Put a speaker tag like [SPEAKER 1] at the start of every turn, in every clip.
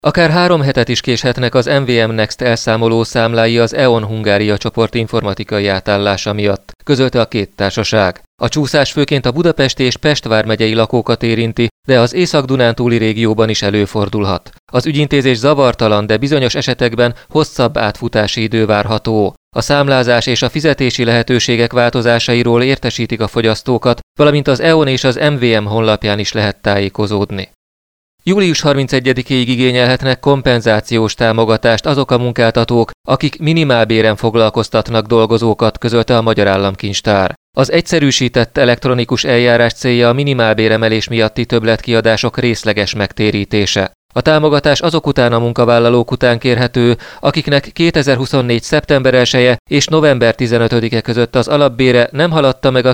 [SPEAKER 1] Akár 3 hetet is késhetnek az MVM Next elszámoló számlái az E.ON Hungária csoport informatikai átállása miatt, közölte a két társaság. A csúszás főként a budapesti és Pest vármegyei lakókat érinti, de az Észak-Dunántúli régióban is előfordulhat. Az ügyintézés zavartalan, de bizonyos esetekben hosszabb átfutási idő várható. A számlázás és a fizetési lehetőségek változásairól értesítik a fogyasztókat, valamint az E.ON és az MVM honlapján is lehet tájékozódni. Július 31-ig igényelhetnek kompenzációs támogatást azok a munkáltatók, akik minimálbéren foglalkoztatnak dolgozókat, közölte a Magyar Államkincstár. Az egyszerűsített elektronikus eljárás célja a minimálbéremelés miatti többletkiadások részleges megtérítése. A támogatás azok után a munkavállalók után kérhető, akiknek 2024. szeptember 1-e és november 15-e között az alapbére nem haladta meg a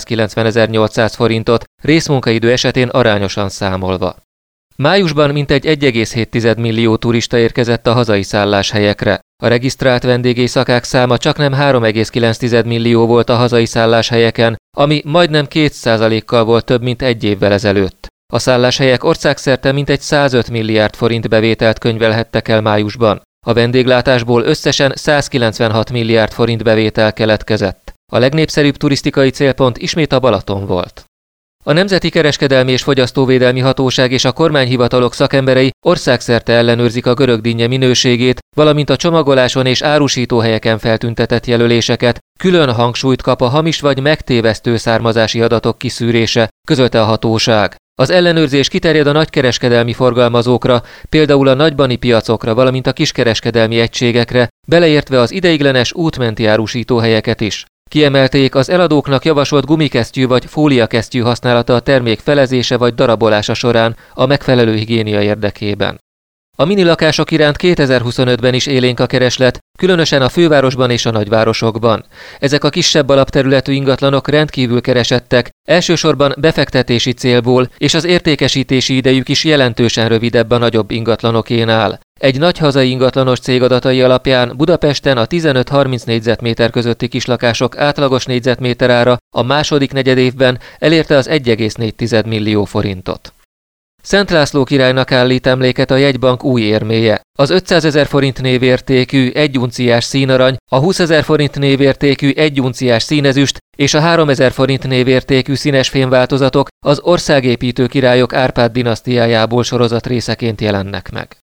[SPEAKER 1] 290.800 forintot, részmunkaidő esetén arányosan számolva. Májusban mintegy 1,7 millió turista érkezett a hazai szálláshelyekre. A regisztrált vendégészakák száma csaknem 3,9 millió volt a hazai szálláshelyeken, ami majdnem 2%-kal volt több, mint egy évvel ezelőtt. A szálláshelyek országszerte mintegy 105 milliárd forint bevételt könyvelhettek el májusban. A vendéglátásból összesen 196 milliárd forint bevétel keletkezett. A legnépszerűbb turisztikai célpont ismét a Balaton volt. A Nemzeti Kereskedelmi és Fogyasztóvédelmi Hatóság és a kormányhivatalok szakemberei országszerte ellenőrzik a görögdinnye minőségét, valamint a csomagoláson és árusítóhelyeken feltüntetett jelöléseket, külön hangsúlyt kap a hamis vagy megtévesztő származási adatok kiszűrése, közölte a hatóság. Az ellenőrzés kiterjed a nagykereskedelmi forgalmazókra, például a nagybani piacokra, valamint a kiskereskedelmi egységekre, beleértve az ideiglenes útmenti árusítóhelyeket is. Kiemelték, az eladóknak javasolt gumikesztyű vagy fóliakesztyű használata a termék felezése vagy darabolása során a megfelelő higiénia érdekében. A minilakások iránt 2025-ben is élénk a kereslet, különösen a fővárosban és a nagyvárosokban. Ezek a kisebb alapterületű ingatlanok rendkívül keresettek, elsősorban befektetési célból, és az értékesítési idejük is jelentősen rövidebb a nagyobb ingatlanokénál. Egy nagy hazai ingatlanos cég adatai alapján Budapesten a 15-30 négyzetméter közötti kislakások átlagos négyzetméterára a második negyedévben elérte az 1,4 millió forintot. Szent László királynak állít emléket a jegybank új érméje. Az 500 000 forint névértékű 1 unciás színarany, a 20 000 forint névértékű 1 unciás színezüst és a 3000 forint névértékű színes fémváltozatok az országépítő királyok Árpád dinasztiájából sorozat részeként jelennek meg.